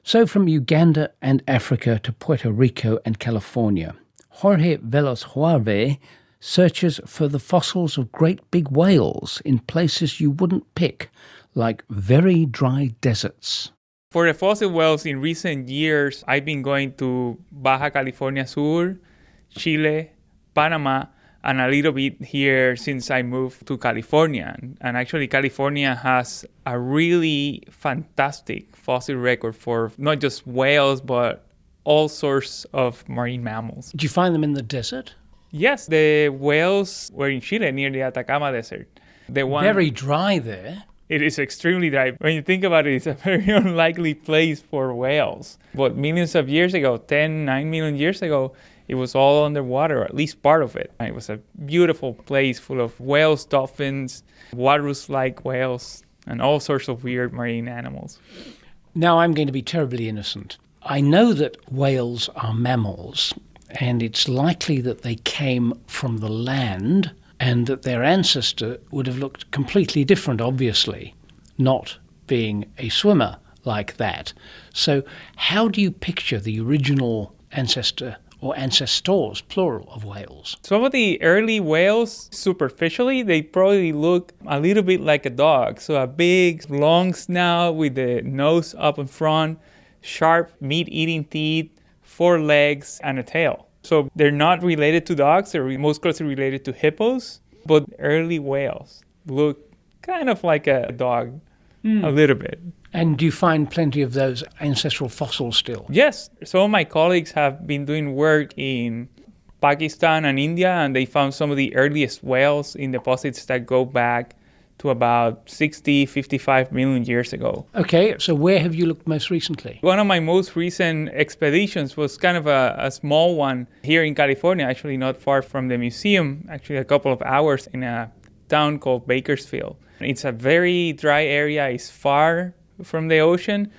So from Uganda and Africa to Puerto Rico and California, Jorge Veloz Juarve searches for the fossils of great big whales in places you wouldn't pick, like very dry deserts. For the fossil whales in recent years, I've been going to Baja California Sur, Chile, Panama, and a little bit here since I moved to California. And actually, California has a really fantastic fossil record for not just whales, but all sorts of marine mammals. Did you find them in the desert? Yes, the whales were in Chile near the Atacama Desert. Very dry there. It is extremely dry. When you think about it, it's a very unlikely place for whales. But millions of years ago, 9 million years ago, it was all underwater, or at least part of it. It was a beautiful place full of whales, dolphins, walrus-like whales, and all sorts of weird marine animals. Now I'm going to be terribly innocent. I know that whales are mammals, and it's likely that they came from the land and that their ancestor would have looked completely different, obviously, not being a swimmer like that. So how do you picture the original ancestor or ancestors, plural, of whales? Some of the early whales, superficially, they probably look a little bit like a dog. So a big, long snout with the nose up in front, sharp meat-eating teeth, 4 legs, and a tail. So they're not related to dogs, they're most closely related to hippos, but early whales look kind of like a dog, a little bit. And do you find plenty of those ancestral fossils still? Yes. Some of my colleagues have been doing work in Pakistan and India, and they found some of the earliest whales in deposits that go back to about 60, 55 million years ago. Okay, so where have you looked most recently? One of my most recent expeditions was kind of a small one here in California, actually not far from the museum, actually a couple of hours in a town called Bakersfield. It's a very dry area, it's far from the ocean,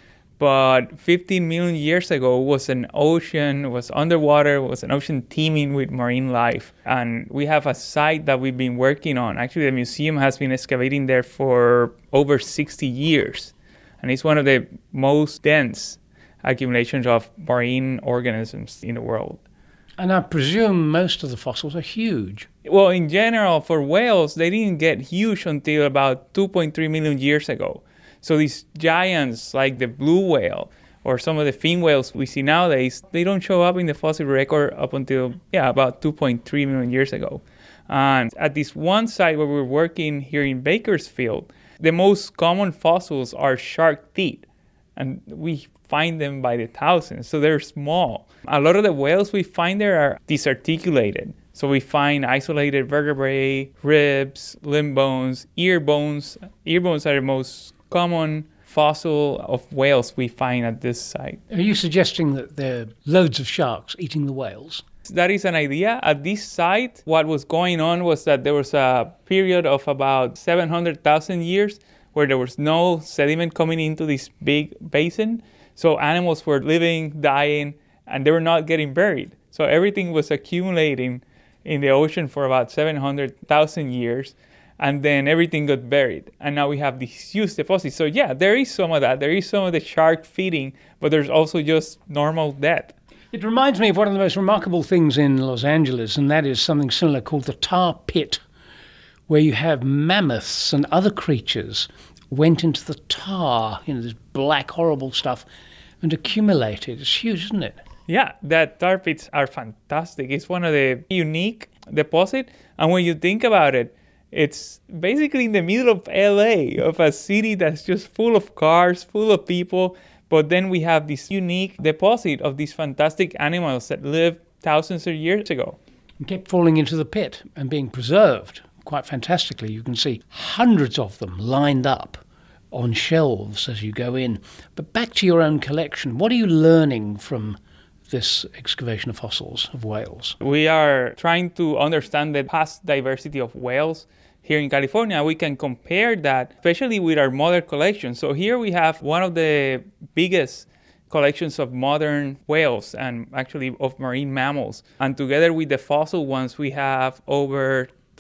but 15 million years ago was an ocean, was underwater, was an ocean teeming with marine life. And we have a site that we've been working on. Actually, the museum has been excavating there for over 60 years. And it's one of the most dense accumulations of marine organisms in the world. And I presume most of the fossils are huge. Well, in general, for whales, they didn't get huge until about 2.3 million years ago. So these giants like the blue whale or some of the fin whales we see nowadays, they don't show up in the fossil record up until, about 2.3 million years ago. And at this one site where we're working here in Bakersfield, the most common fossils are shark teeth. And we find them by the thousands, so they're small. A lot of the whales we find there are disarticulated. So we find isolated vertebrae, ribs, limb bones, ear bones. Ear bones are the most common fossil of whales we find at this site. Are you suggesting that there are loads of sharks eating the whales? That is an idea. At this site, what was going on was that there was a period of about 700,000 years where there was no sediment coming into this big basin. So animals were living, dying, and they were not getting buried. So everything was accumulating in the ocean for about 700,000 years. And then everything got buried. And now we have these huge deposits. So there is some of that. There is some of the shark feeding, but there's also just normal death. It reminds me of one of the most remarkable things in Los Angeles, and that is something similar called the tar pit, where you have mammoths and other creatures went into the tar, this black, horrible stuff, and accumulated. It's huge, isn't it? Yeah, that tar pits are fantastic. It's one of the unique deposits. And when you think about it, it's basically in the middle of LA, of a city that's just full of cars, full of people. But then we have this unique deposit of these fantastic animals that lived thousands of years ago. And kept falling into the pit and being preserved quite fantastically. You can see hundreds of them lined up on shelves as you go in. But back to your own collection, what are you learning from this excavation of fossils of whales? We are trying to understand the past diversity of whales here in California. We can compare that, especially with our modern collection. So here we have one of the biggest collections of modern whales and actually of marine mammals. And together with the fossil ones, we have over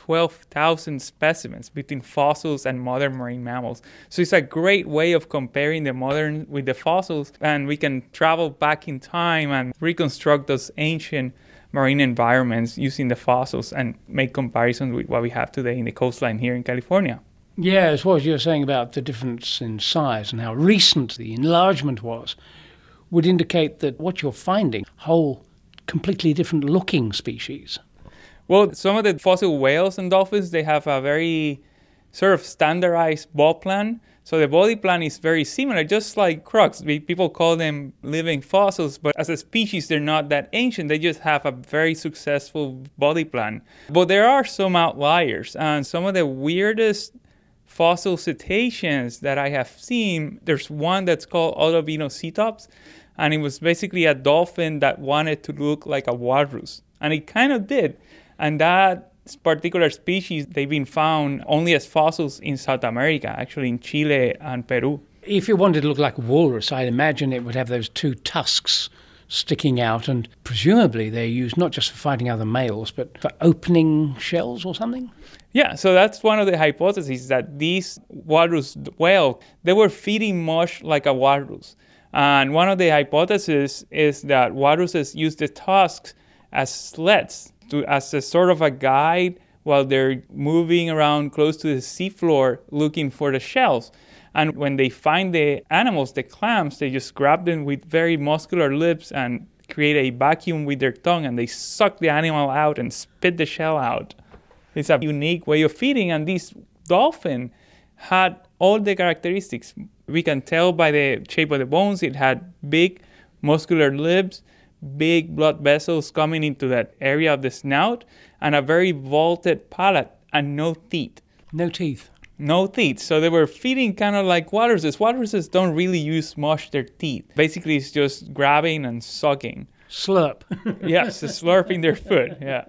12,000 specimens between fossils and modern marine mammals. So it's a great way of comparing the modern with the fossils, and we can travel back in time and reconstruct those ancient marine environments using the fossils and make comparisons with what we have today in the coastline here in California. Yeah, as what you were saying about the difference in size and how recent the enlargement was, would indicate that what you're finding, whole completely different looking species. Well, some of the fossil whales and dolphins, they have a very sort of standardized body plan. So the body plan is very similar, just like crocs. People call them living fossils, but as a species, they're not that ancient. They just have a very successful body plan. But there are some outliers, and some of the weirdest fossil cetaceans that I have seen, there's one that's called Autovinocetops, and it was basically a dolphin that wanted to look like a walrus. And it kind of did. And that particular species, they've been found only as fossils in South America, actually in Chile and Peru. If it wanted to look like a walrus, I'd imagine it would have those two tusks sticking out, and presumably they're used not just for fighting other males, but for opening shells or something? Yeah, so that's one of the hypotheses, that these walrus whales, they were feeding much like a walrus. And one of the hypotheses is that walruses use the tusks as sleds, as a sort of a guide while they're moving around close to the seafloor looking for the shells. And when they find the animals, the clams, they just grab them with very muscular lips and create a vacuum with their tongue, and they suck the animal out and spit the shell out. It's a unique way of feeding, and this dolphin had all the characteristics. We can tell by the shape of the bones, it had big muscular lips, big blood vessels coming into that area of the snout, and a very vaulted palate, and no teeth. No teeth. No teeth. So they were feeding kind of like walruses. Walruses don't really use much their teeth. Basically, it's just grabbing and sucking. Slurp. Yes, slurping their food, yeah.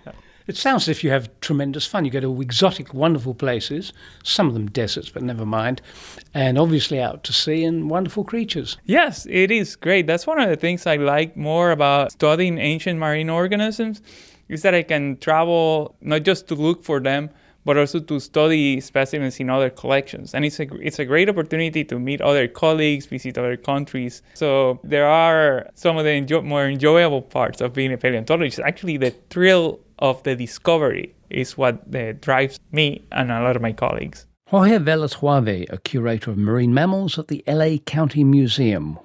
It sounds as if you have tremendous fun. You go to exotic, wonderful places, some of them deserts, but never mind, and obviously out to sea and wonderful creatures. Yes, it is great. That's one of the things I like more about studying ancient marine organisms, is that I can travel not just to look for them, but also to study specimens in other collections. And it's a great opportunity to meet other colleagues, visit other countries. So there are some of the more enjoyable parts of being a paleontologist. Actually, the thrill of the discovery is what drives me and a lot of my colleagues. Jorge Vélez Juave, a curator of marine mammals at the LA County Museum,